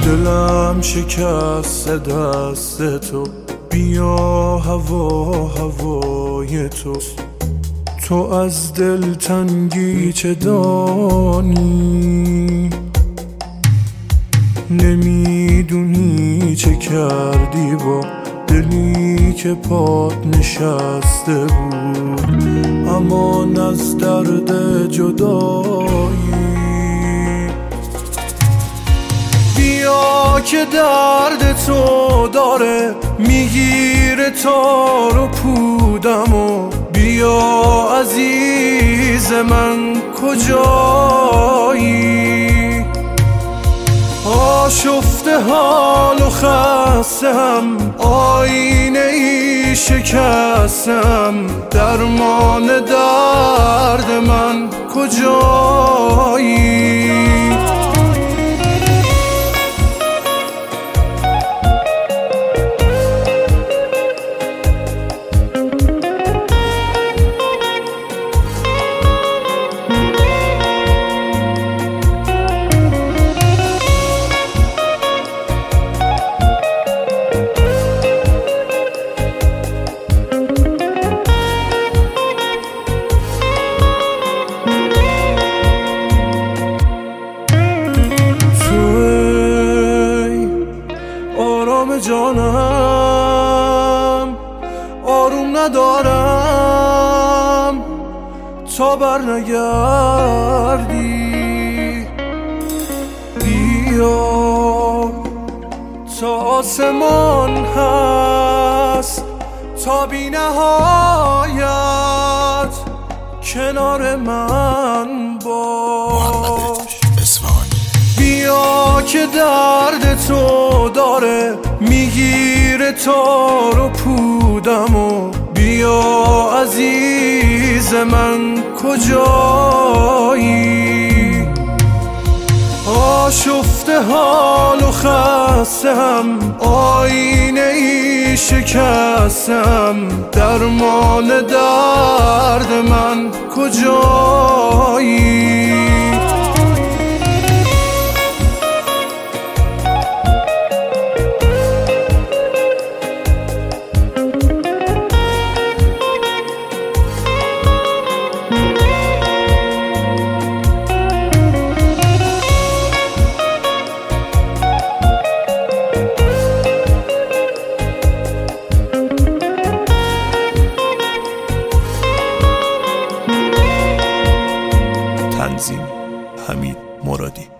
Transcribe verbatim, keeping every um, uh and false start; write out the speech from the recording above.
دلم شکست دست تو، بیا هوا هوای تو. تو از دل تنگی چه دانی، نمیدونی چه کردی با دلی که پات نشسته بود، امان از درد جدایی. بیا که درد تو داره میگیره تار و پودم، و بیا عزیز من کجایی. آشفته حال و خستم، آینه ای شکستم، درمان درد من کجایی. جانم آروم ندارم تا بر نگردی. بیا تا آسمان هست تا بی نهایت کنار من باش. بیا که درد تو داره میگیره تار و پودم، و بیا عزیز من کجایی. آشفته حال و خستم، آینه ای شکستم، درمان درد من کجایی. تنظیم حمید مرادی.